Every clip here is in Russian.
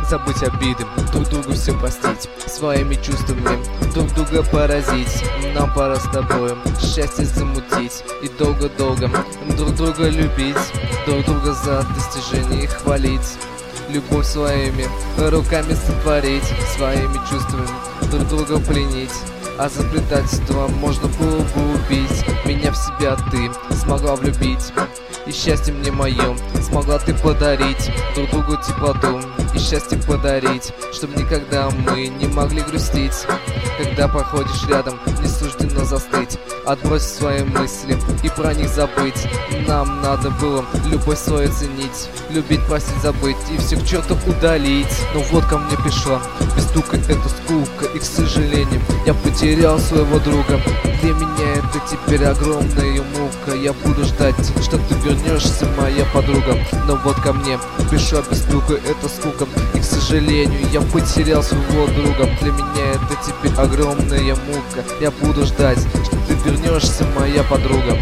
Забыть обиды, друг другу все простить, своими чувствами друг друга поразить. Нам пора с тобой счастье замутить и долго-долго друг друга любить, друг друга за достижения хвалить, любовь своими руками сотворить, своими чувствами друг друга пленить. А за предательство можно было бы убить. Меня в себя ты смогла влюбить, и счастье мне моем смогла ты подарить, друг другу теплоту и счастье подарить, чтоб никогда мы не могли грустить. Когда проходишь рядом, не суждено застыть, отбрось свои мысли и про них забыть. Нам надо было любовь свою ценить, любить, простить, забыть и все к черту удалить. Но вот ко мне пришла без стука эта скука, и, к сожалению, я потерял своего друга. Для меня это теперь огромная мука. Я буду ждать, что ты вернешься, моя подруга. Но вот ко мне пришла без стука эта скука, и, к сожалению, я потерял своего друга. Для меня это теперь огромная мука. Я буду ждать, что ты вернешься, моя подруга.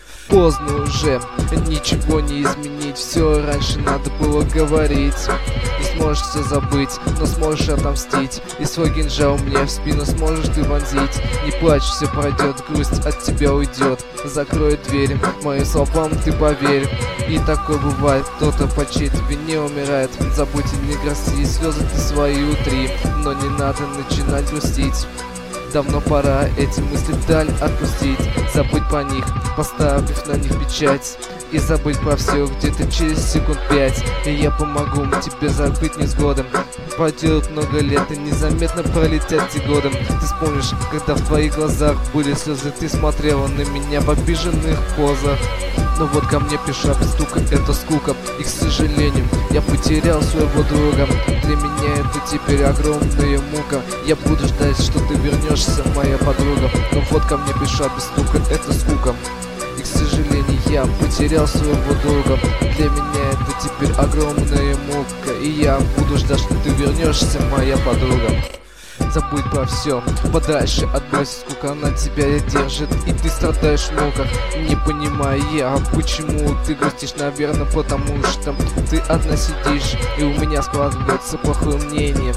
Поздно уже, ничего не изменить, все раньше надо было говорить. Не сможешь все забыть, но сможешь отомстить, и свой кинжал мне в спину сможешь ты вонзить. Не плачь, все пройдет, грусть от тебя уйдет, закрой дверь, моим словам ты поверь. И такое бывает, кто-то по чьей-то вине умирает. Забудь и не грусти, слезы ты свои утри, но не надо начинать грустить. Давно пора эти мысли вдаль отпустить, забыть про них, поставив на них печать, и забыть про все где-то через секунд 5. И я помогу тебе забыть невзгоды. Пройдет много лет и незаметно пролетят те годы. Ты вспомнишь, когда в твоих глазах были слезы, ты смотрела на меня в обиженных позах. Но вот ко мне пришла без стука эта скука, и, к сожалению, я потерял своего друга. Для меня это теперь огромная мука. Я буду ждать, что ты вернешься, моя подруга. Но вот ко мне пришла без стука эта скука, и, к сожалению, я потерял своего друга. Для меня это теперь огромная мука, и я буду ждать, что ты вернешься, моя подруга. Забудь про все, подальше отбрось, скука она тебя держит, и ты страдаешь в муках. Не понимаю я, почему ты грустишь, наверное, потому что ты одна сидишь, и у меня складывается плохое мнение.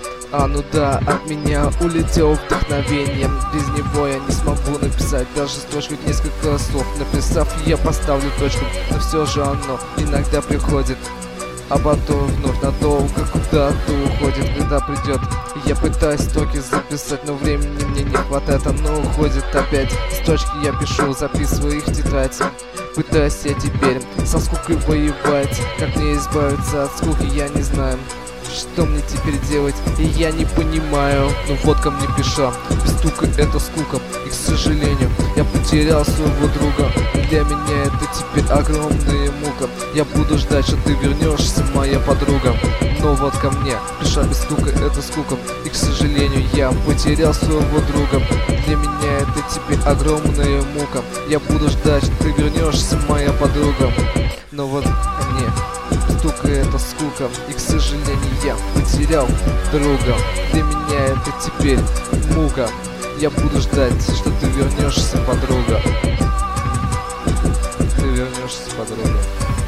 Ну да, от меня улетело вдохновение. Без него я не смогу написать даже строчку, несколько слов. Написав, я поставлю точку, но все же оно иногда приходит, а потом вновь надолго куда-то уходит. Когда придет, я пытаюсь строки записать, но времени мне не хватает, оно уходит опять. Строчки я пишу, записываю их в тетрадь. Пытаюсь я теперь со скукой воевать. Как мне избавиться от скуки, я не знаю. Что мне теперь делать, и я не понимаю. Но вот ко мне пришла без стука эта скука, и, к сожалению, я потерял своего друга. Для меня это теперь огромная мука. Я буду ждать, что ты вернешься, моя подруга. Но вот ко мне пришла без стука эта скука, и, к сожалению, я потерял своего друга. Для меня это теперь огромная мука. Я буду ждать, что ты вернешься, моя подруга. Но вот ко мне стука эта скука, и, к сожалению, я потерял друга. Для меня это теперь мука. Я буду ждать, что ты вернешься, подруга. Ты вернешься, подруга.